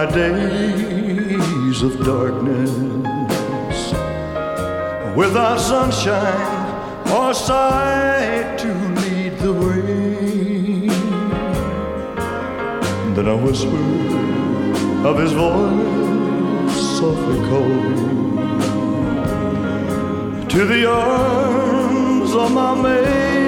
my days of darkness, without sunshine or sight to lead the way. Then a whisper of his voice softly called me to the arms of my maid.